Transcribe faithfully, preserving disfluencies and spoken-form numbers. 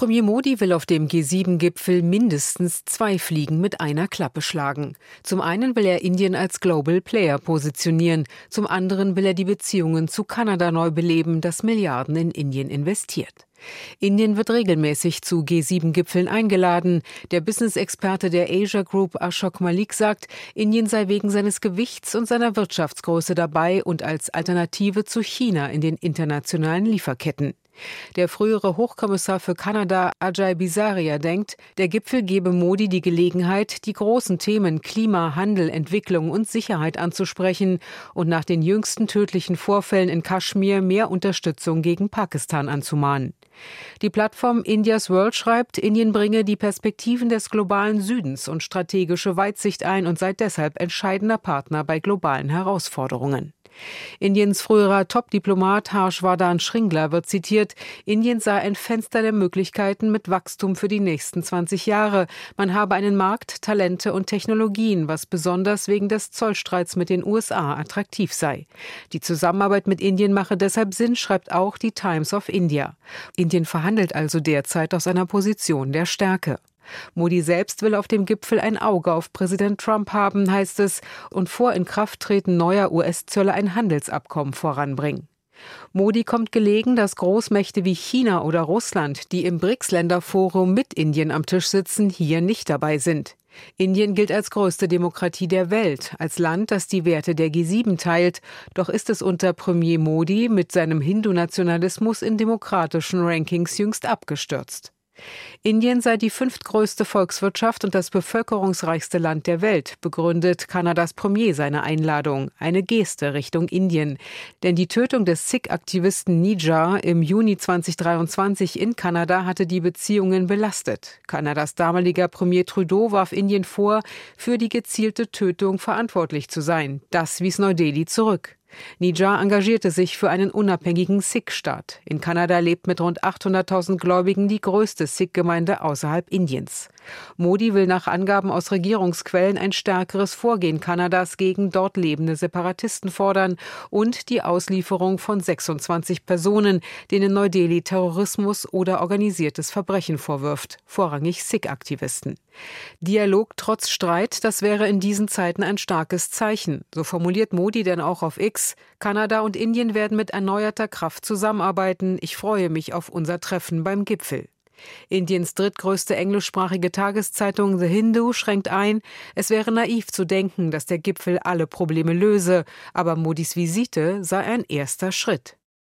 Premier Modi will auf dem G sieben Gipfel mindestens zwei Fliegen mit einer Klappe schlagen. Zum einen will er Indien als Global Player positionieren, zum anderen will er die Beziehungen zu Kanada neu beleben, das Milliarden in Indien investiert. Indien wird regelmäßig zu G sieben Gipfeln eingeladen. Der Business-Experte der Asia Group Ashok Malik sagt, Indien sei wegen seines Gewichts und seiner Wirtschaftsgröße dabei und als Alternative zu China in den internationalen Lieferketten. Der frühere Hochkommissar für Kanada Ajay Bisaria denkt, der Gipfel gebe Modi die Gelegenheit, die großen Themen Klima, Handel, Entwicklung und Sicherheit anzusprechen und nach den jüngsten tödlichen Vorfällen in Kaschmir mehr Unterstützung gegen Pakistan anzumahnen. Die Plattform India's World schreibt, Indien bringe die Perspektiven des globalen Südens und strategische Weitsicht ein und sei deshalb entscheidender Partner bei globalen Herausforderungen. Indiens früherer Top-Diplomat Harshvardhan Shringla wird zitiert, Indien sei ein Fenster der Möglichkeiten mit Wachstum für die nächsten zwanzig Jahre. Man habe einen Markt, Talente und Technologien, was besonders wegen des Zollstreits mit den U S A attraktiv sei. Die Zusammenarbeit mit Indien mache deshalb Sinn, schreibt auch die Times of India. Indien verhandelt also derzeit aus einer Position der Stärke. Modi selbst will auf dem Gipfel ein Auge auf Präsident Trump haben, heißt es, und vor Inkrafttreten neuer U S-Zölle ein Handelsabkommen voranbringen. Modi kommt gelegen, dass Großmächte wie China oder Russland, die im BRICS-Länderforum mit Indien am Tisch sitzen, hier nicht dabei sind. Indien gilt als größte Demokratie der Welt, als Land, das die Werte der G sieben teilt. Doch ist es unter Premier Modi mit seinem Hindu-Nationalismus in demokratischen Rankings jüngst abgestürzt. Indien sei die fünftgrößte Volkswirtschaft und das bevölkerungsreichste Land der Welt, begründet Kanadas Premier seine Einladung, eine Geste Richtung Indien. Denn die Tötung des Sikh-Aktivisten Nijjar im Juni zweitausenddreiundzwanzig in Kanada hatte die Beziehungen belastet. Kanadas damaliger Premier Trudeau warf Indien vor, für die gezielte Tötung verantwortlich zu sein. Das wies Neu-Delhi zurück. Nijjar engagierte sich für einen unabhängigen Sikh-Staat. In Kanada lebt mit rund achthunderttausend Gläubigen die größte Sikh-Gemeinde außerhalb Indiens. Modi will nach Angaben aus Regierungsquellen ein stärkeres Vorgehen Kanadas gegen dort lebende Separatisten fordern und die Auslieferung von sechsundzwanzig Personen, denen Neu-Delhi Terrorismus oder organisiertes Verbrechen vorwirft, vorrangig Sikh-Aktivisten. Dialog trotz Streit, das wäre in diesen Zeiten ein starkes Zeichen. So formuliert Modi denn auch auf X: Kanada und Indien werden mit erneuerter Kraft zusammenarbeiten. Ich freue mich auf unser Treffen beim Gipfel. Indiens drittgrößte englischsprachige Tageszeitung The Hindu schränkt ein, es wäre naiv zu denken, dass der Gipfel alle Probleme löse, aber Modis Visite sei ein erster Schritt.